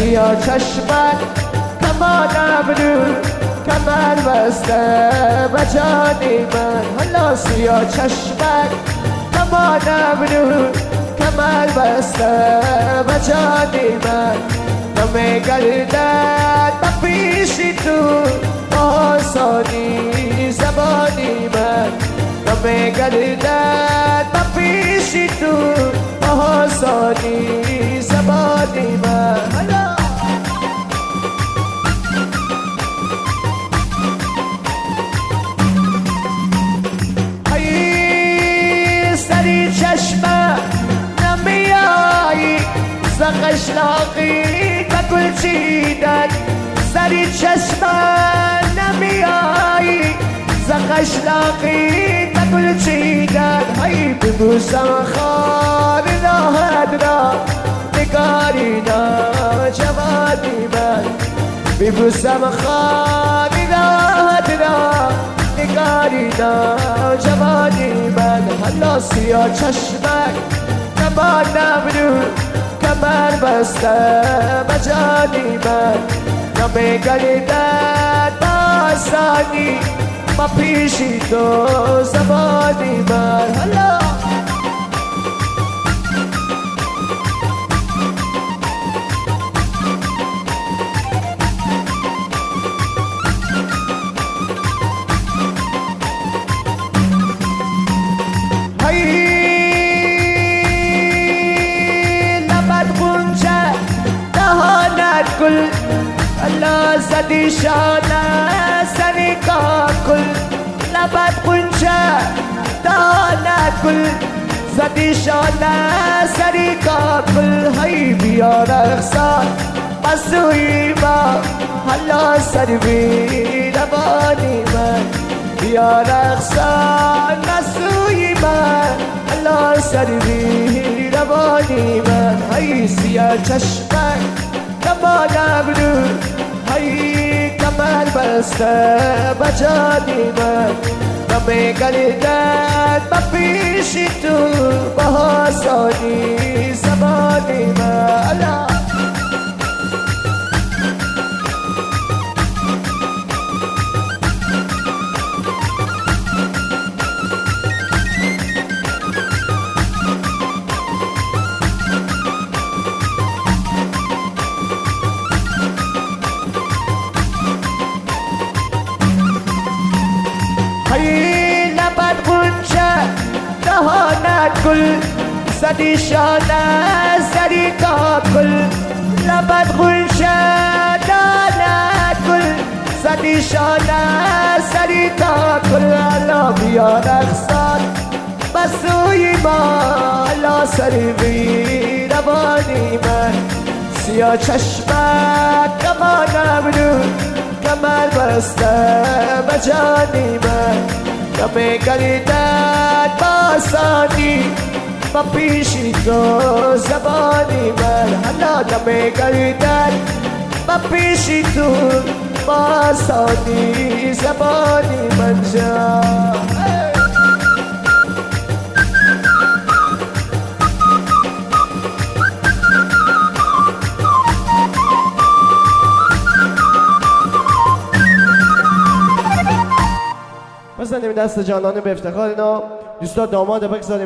سیاه چشمت کمان ابرو کمر بسته به جانی من. حالا سیاه چشمت کمان ابرو کمر بسته به جانی من. نمی گردد به پیشی تو آسانی زبانی من. نمی گردد به پیشی تو آسانی زبانی من. ای سری چشمه نمیایی زقشلاقی که گل چیدن. سری چشمه نمیایی زقشلاقی که گل چیدن. ای ببوسم خار راحت را نگاری جوانی من. ببوسم خار راحت را نگاری جوانی من. حالا سیاه چشمک کمان ابرو کمر بسته به جانی من. نمی گردد به آسانی با پیشی تو زبانی من. حالا کل الله زدی شانه سری کل لبت قنچه دانه کل زدی شانه سری کل. هی بیا رخصان بسوی ما الله سروی روانی من. بیا رخصان بسوی ما الله سروی روانی من. هی سیاه چشمک کمان ابرو های کمر بسته به جانی من. نمی گردد به پیشی تو به آسانی زبانی من. ای لبت قنچه دهانت گل زدی شانه سری کل. لبت قنچه دهانت گل زدی شانه سری کل. الله بیا رخصان بسوی ما الله سروی روانی من. سیاه چشمت کمان ابرو کمر بسته به جانی من. نمی گردد به آسانی با پیشی تو زبانی من. حالا نمی گردد به پیشی تو با آسانی زبانی من. بزنیم دست جانانه به افتخار اینا. دوستا داماد بگذاریم